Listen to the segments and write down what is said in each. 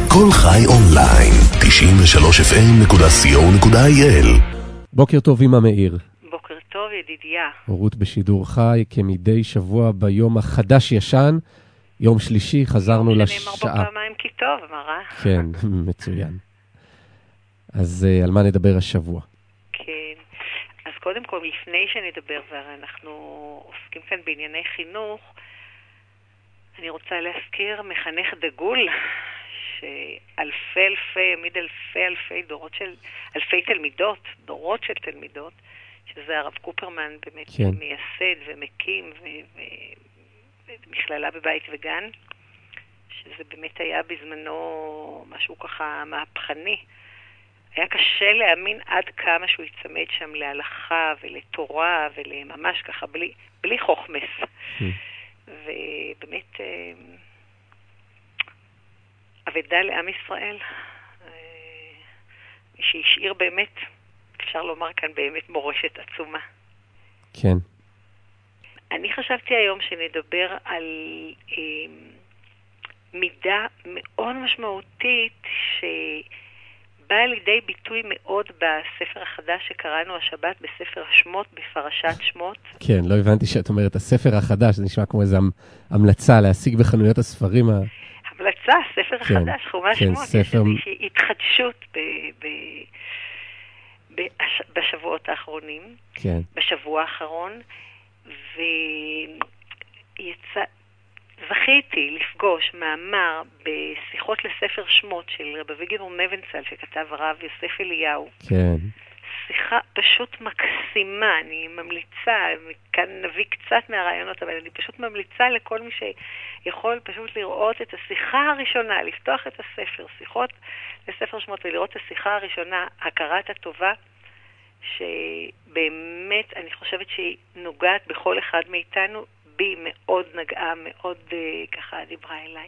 כל חי אונליין, 93fm.co.il. בוקר טוב אמא מאיר. בוקר טוב ידידיה. רות בשידור חי כמדי שבוע ביום החדש ישן, יום שלישי, חזרנו לשעה. שנאמר בו פעמיים כי טוב, אמרה. כן, מצוין. אז על מה נדבר השבוע? כן, אז קודם כל לפני שנדבר, ואנחנו עוסקים כאן בענייני חינוך, אני רוצה להזכיר מחנך דגול, אלפי דורות של, אלפי תלמידות, דורות של תלמידות, שזה הרב קופרמן באמת כן. מייסד ומקים ומכללה בבית וגן, שזה באמת היה בזמנו משהו ככה מהפכני. היה קשה להאמין עד כמה שהוא יצמד שם להלכה ולתורה ולממש ככה בלי חוכמס. ובאמת אבדה לעם ישראל, שהשאיר באמת, אפשר לומר כאן באמת מורשת עצומה. כן. אני חשבתי היום שנדבר על מידה מאוד משמעותית שבאה לידי ביטוי מאוד בספר החדש שקראנו השבת, בספר השמות, בפרשת שמות. כן, לא הבנתי שאת אומרת הספר החדש, זה נשמע כמו איזו המלצה להשיג בחנויות הספרים. המלצה, ספר החדש, חומש שמות, יש איזושהי התחדשות בשבועות האחרונים, כן. בשבוע האחרון, זכיתי לפגוש מאמר בשיחות לספר שמות של רב אביגדור נבנצל שכתב הרב יוסף אליהו. כן. שיחה פשוט מקסימה, אני ממליצה, כאן נביא קצת מהרעיונות, אבל אני פשוט ממליצה לכל מי שיכול פשוט לראות את השיחה הראשונה, לפתוח את הספר, שיחות לספר שמות ולראות את השיחה הראשונה, הכרת הטובה, שבאמת אני חושבת שהיא נוגעת בכל אחד מאיתנו, בי מאוד נגעה, מאוד ככה דיברה אליי.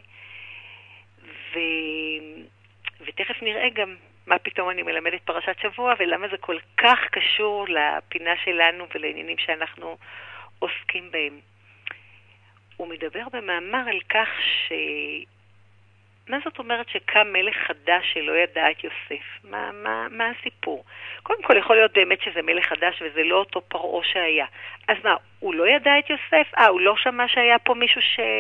ותכף נראה גם מה פתאום אני מלמדת פרשת שבוע, ולמה זה כל כך קשור לפינה שלנו ולעניינים שאנחנו עוסקים בהם. הוא מדבר במאמר על כך מה זאת אומרת שקם מלך חדש שלא ידע את יוסף? מה הסיפור? קודם כל יכול להיות באמת שזה מלך חדש וזה לא אותו פרעה שהיה. אז מה, הוא לא ידע את יוסף? הוא לא שמע שהיה פה מישהו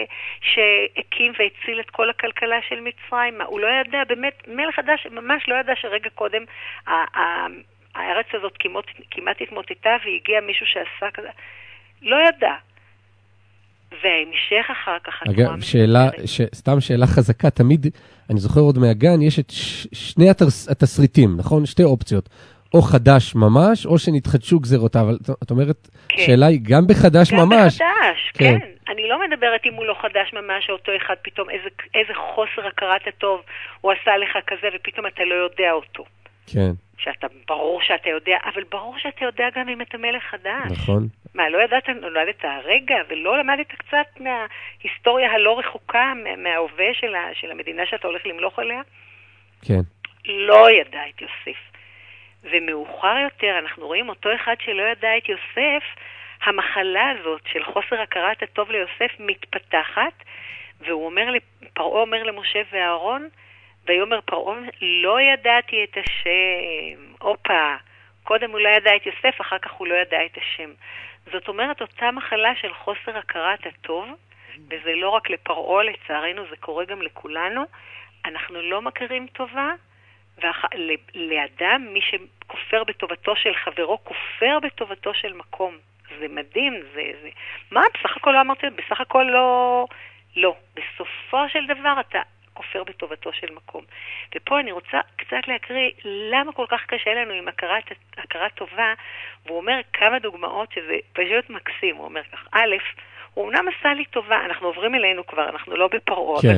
שהקים והציל את כל הכלכלה של מצרים? הוא לא ידע, באמת, מלך חדש ממש לא ידע שרגע קודם הארץ הזאת כמעט התמוטטה והגיע מישהו שעשה כזה. לא ידע. והמשך אחר כך... אגב, סתם שאלה חזקה, תמיד, אני זוכר עוד מהגן, יש את שני התסריטים, נכון? שתי אופציות, או חדש ממש, או שנתחדשו גזירות, אבל את אומרת, שאלה היא גם בחדש ממש. גם בחדש, כן. אני לא מדברת אם הוא לא חדש ממש, אותו אחד פתאום, איזה חוסר הכרת הטוב הוא עשה לך כזה, ופתאום אתה לא יודע אותו. כן. ברור שאתה יודע, אבל ברור שאתה יודע גם אם אתה מלך חדש. נכון. מה, לא ידעת, נולדת הרגע, ולא למדת קצת מההיסטוריה הלא רחוקה, מההווה של המדינה שאתה הולך למלוך עליה? כן. לא ידע את יוסף. ומאוחר יותר אנחנו רואים אותו אחד שלא ידע את יוסף, המחלה הזאת של חוסר הכרת הטוב ליוסף מתפתחת, והוא אומר, פרעה אומר למשה ואהרון, ויאמר פרעה, לא ידעתי את השם. אופה, קודם הוא לא ידע את יוסף, אחר כך הוא לא ידע את השם. זאת אומרת, אותה מחלה של חוסר הכרת הטוב, וזה לא רק לפרעה, לצערנו, זה קורה גם לכולנו, אנחנו לא מכירים טובה, לאדם, מי שכופר בטובתו של חברו, כופר בטובתו של מקום. זה מדהים, מה? בסך הכל לא אמרתי, בסך הכל לא. בסופו של דבר אתה כופר בטובתו של מקום. ופה אני רוצה קצת להקריא למה כל כך קשה לנו עם הכרת טובה, והוא אומר כמה דוגמאות שזה פשוט מקסים. הוא אומר כך, א', הוא אמנם עשה לי טובה, אנחנו עוברים אלינו כבר, אנחנו לא בפרעה, כן.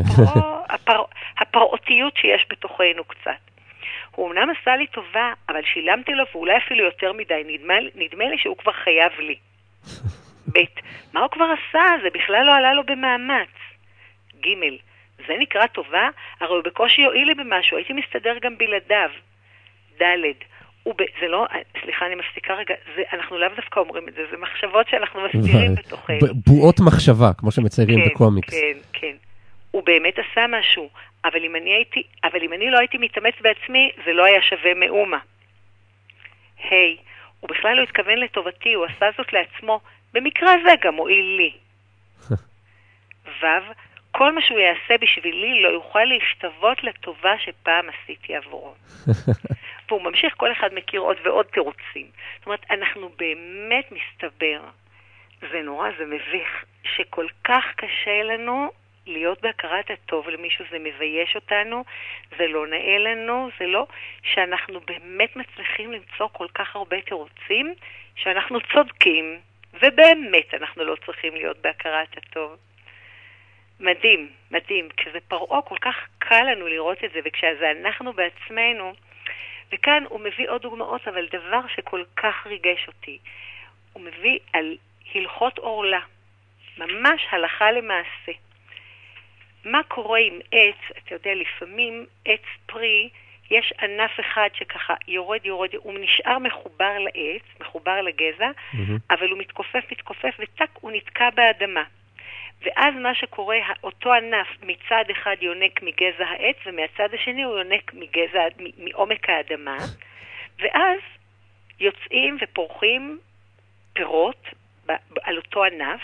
הפרעותיות שיש בתוכנו קצת. הוא אמנם עשה לי טובה, אבל שילמתי לו, ואולי אפילו יותר מדי, נדמה לי שהוא כבר חייב לי. ב', מה הוא כבר עשה? זה בכלל לא עלה לו במאמץ. ג', זה נקרא טובה, הרי הוא בקושי יועיל לי במשהו, הייתי מסתדר גם בלעדיו. ד', זה לא, סליחה, אני מפסיקה רגע, אנחנו לאו דווקא אומרים את זה, זה מחשבות שאנחנו מסתירים בתוכנו. בועות מחשבה, כמו שמציירים בקומיקס. כן, כן. הוא באמת עשה משהו, אבל אם אני לא הייתי מתאמץ בעצמי, זה לא היה שווה מאומה. היי, הוא בכלל לא התכוון לטובתי, הוא עשה זאת לעצמו, במקרה זה גם הועיל לי. כל מה שהוא יעשה בשבילי לא יוכל להשתוות לטובה שפעם עשיתי עבורו. והוא ממשיך, כל אחד מכיר עוד ועוד תירוצים. זאת אומרת, אנחנו באמת מסתבר, זה נורא, זה מביך, שכל כך קשה לנו להיות בהכרת הטוב למישהו, זה מבייש אותנו, זה לא נאה לנו, זה לא, שאנחנו באמת מצליחים למצוא כל כך הרבה תירוצים, שאנחנו צודקים, ובאמת אנחנו לא צריכים להיות בהכרת הטוב. מדהים, מדהים. כשזה פרעה כל כך קל לנו לראות את זה, וכשזה אנחנו בעצמנו, וכאן הוא מביא עוד דוגמאות, אבל דבר שכל כך ריגש אותי, הוא מביא על הלכות אורלה, ממש הלכה למעשה. מה קורה עם עץ? אתה יודע, לפעמים עץ פרי, יש ענף אחד שככה יורד, הוא נשאר מחובר לעץ, מחובר לגזע, אבל הוא מתכופף, וטק, הוא נתקע באדמה. ואז מה שקורה, אותו ענף מצד אחד יונק מגזע העץ, ומהצד השני הוא יונק מעומק האדמה, ואז יוצאים ופורחים פירות על אותו ענף,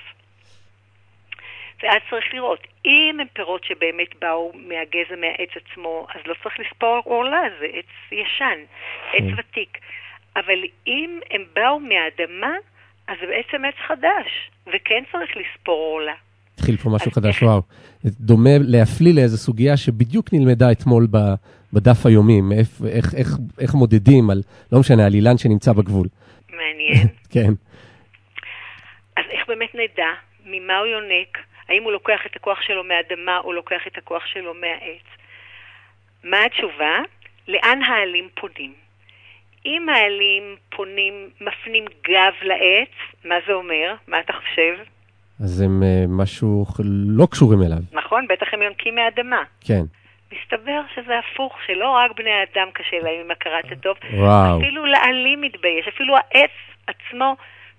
ואז צריך לראות, אם הם פירות שבאמת באו מהגזע מהעץ עצמו, אז לא צריך לספור אורלה, זה עץ ישן, עץ ותיק. אבל אם הם באו מהאדמה, אז זה בעצם עץ חדש, וכן צריך לספור אורלה. התחיל פה משהו חדש, וואו. דומה להפליא לאיזו סוגיה שבדיוק נלמדה אתמול בדף היומי, איך מודדים על, לא משנה, על אילן שנמצא בגבול. מעניין. כן. אז איך באמת נדע ממה הוא יונק? האם הוא לוקח את הכוח שלו מהאדמה או לוקח את הכוח שלו מהעץ? מה התשובה? לאן העלים פונים? אם העלים פונים, מפנים גב לעץ, מה זה אומר? מה אתה חושב? אז הם משהו לא קשורים אליו. נכון, בטח הם יונקים מהאדמה. כן. מסתבר שזה הפוך, שלא רק בני האדם קשה להם עם הכרת הטוב, וואו. אפילו לעלים מתבייש, אפילו העץ עצמו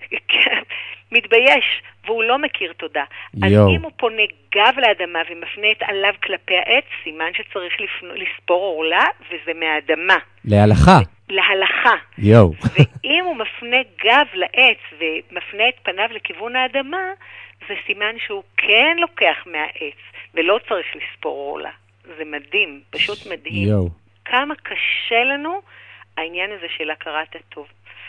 מתבייש, והוא לא מכיר תודה. אז אם הוא פונה גב לאדמה ומפנה את עליו כלפי העץ, סימן שצריך לספור אורלה, וזה מהאדמה. להלכה. להלכה. יו. ואם הוא מפנה גב לעץ ומפנה את פניו לכיוון האדמה, זה סימן שהוא כן לוקח מהעץ, ולא צריך לספור אורלה. זה מדהים, פשוט מדהים. יו. כמה קשה לנו העניין הזה של הכרת הטוב.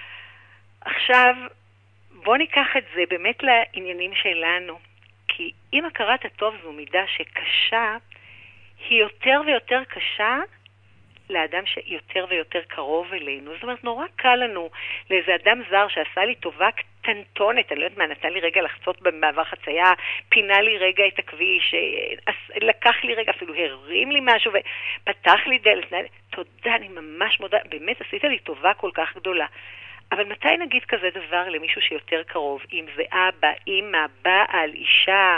עכשיו, בוא ניקח את זה באמת לעניינים שלנו, כי אם הכרת הטוב זו מידה שקשה, היא יותר ויותר קשה לאדם שיותר ויותר קרוב אלינו. זאת אומרת, נורא קל לנו לאיזה אדם זר שעשה לי טובה קטנטונת, אני לא יודעת מה, נתן לי רגע לחצות במעבר חצייה, פינה לי רגע את הכביש, לקח לי רגע, אפילו הרים לי משהו ופתח לי דלת. תודה, אני ממש מודה, באמת עשית לי טובה כל כך גדולה. אבל מתי נגיד כזה דבר למישהו שיותר קרוב? אם זה אבא, אמא, בעל, אישה,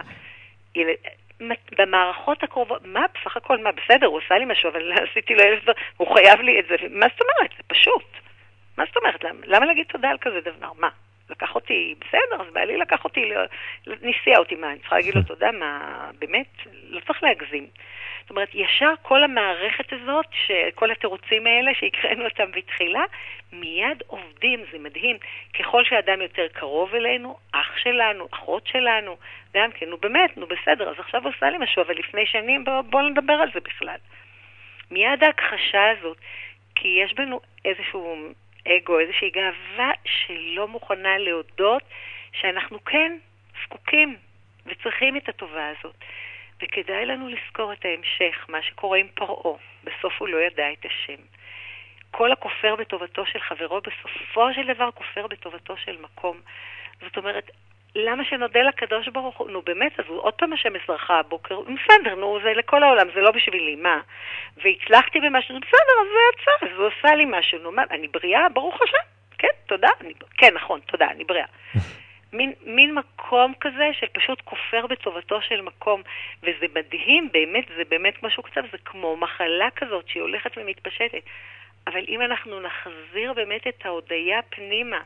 במערכות הקרובות, מה בסך הכל, מה בסדר, הוא עשה לי משהו, אבל עשיתי לו 1000 דבר, הוא חייב לי את זה, מה זאת אומרת? זה פשוט. מה זאת אומרת? למה להגיד תודה על כזה דבר? מה? לקח אותי, בסדר, אז בעלי לקח אותי, ניסיע אותי, מה? אני צריכה להגיד לו תודה, מה? באמת, לא צריך להגזים. זאת אומרת, ישר כל המערכת הזאת, כל התירוצים האלה שהקראנו אותם בתחילה, מיד עובדים, זה מדהים. ככל שאדם יותר קרוב אלינו, אח שלנו, אחות שלנו, גם כן, נו באמת, נו בסדר, אז עכשיו עושה לי משהו, אבל לפני שנים בוא נדבר על זה בכלל. מיד ההכחשה הזאת, כי יש בנו איזשהו אגו, איזושהי גאווה שלא מוכנה להודות שאנחנו כן זקוקים וצריכים את הטובה הזאת. וכדאי לנו לזכור את ההמשך, מה שקורה עם פרעה. בסוף הוא לא ידע את השם. כל הכופר בטובתו של חברו, בסופו של דבר כופר בטובתו של מקום. זאת אומרת, למה שנודה לקדוש ברוך הוא? נו באמת, אז הוא עוד פעם השם אזרחה הבוקר. בסדר, נו, זה לכל העולם, זה לא בשבילי, מה? והצלחתי במשהו, בסדר, אז זה יצא, אז הוא עושה לי משהו. נו, מה, אני בריאה, ברוך השם. כן, תודה. כן, נכון, תודה, אני בריאה. מין מקום כזה של פשוט כופר בטובתו של מקום, וזה מדהים, באמת, זה באמת משהו קצת, זה כמו מחלה כזאת שהיא הולכת ומתפשטת. אבל אם אנחנו נחזיר באמת את ההודיה פנימה,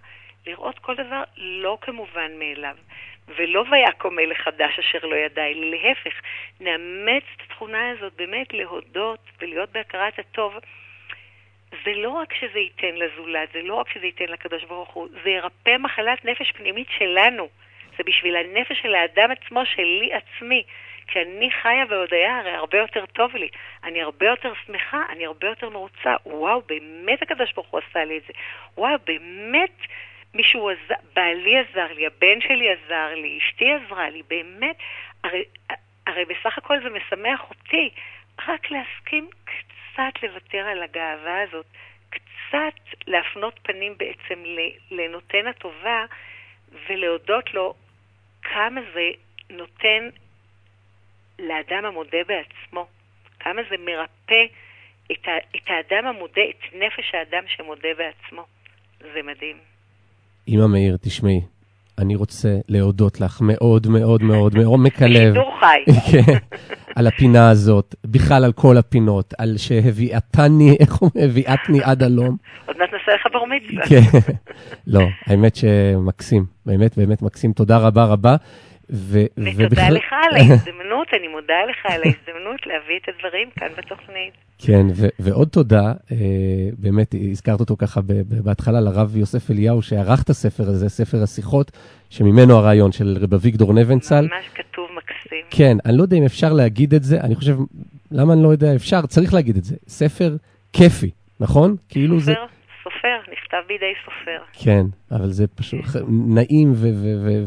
לראות כל דבר לא כמובן מאליו. ולא ויקום מלך חדש אשר לא ידע, אלא להפך, נאמץ את התכונה הזאת באמת להודות ולהיות בהכרת הטוב. זה לא רק שזה ייתן לזולת, זה לא רק שזה ייתן לקדוש ברוך הוא, זה ירפא מחלת נפש פנימית שלנו. זה בשביל הנפש של האדם עצמו, שלי עצמי. כשאני חיה והודיה, הרי הרבה יותר טוב לי. אני הרבה יותר שמחה, אני הרבה יותר מרוצה. וואו, באמת הקדוש ברוך הוא עשה לי את זה. וואו, באמת מישהו עזר, בעלי עזר לי, הבן שלי עזר לי, אשתי עזרה לי, באמת. הרי בסך הכל זה משמח אותי. רק להסכים קצת לוותר על הגאווה הזאת, קצת להפנות פנים בעצם לנותן הטובה, ולהודות לו כמה זה נותן לאדם המודה בעצמו, כמה זה מרפא את האדם המודה, את נפש האדם שמודה בעצמו. זה מדהים. אמא מאיר, תשמעי, אני רוצה להודות לך מאוד מאוד מאוד מאוד מקלב. שידור חי. על הפינה הזאת, בכלל על כל הפינות, על שהביאתני, איך הוא הביאתני עד הלום. עוד מעט נעשה לך בר מצווה. כן, לא, האמת שמקסים, באמת באמת מקסים, תודה רבה רבה. ותודה לך על ההזדמנות, אני מודה לך על ההזדמנות להביא את הדברים כאן בתוכנית. כן, ועוד תודה, באמת הזכרת אותו ככה בהתחלה לרב יוסף אליהו, שערך את הספר הזה, ספר השיחות, שממנו הרעיון של רב אביגדור נבנצל. ממש כתוב מקסים. כן, אני לא יודע אם אפשר להגיד את זה, אני חושב, למה אני לא יודע, אפשר, צריך להגיד את זה. ספר כיפי, נכון? כאילו זה... סופר, נכתב בידי סופר. כן, אבל זה פשוט נעים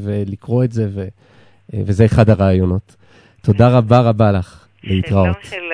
ולקרוא את זה, וזה אחד הרעיונות. תודה רבה רבה לך, להתראות. שלום שלום.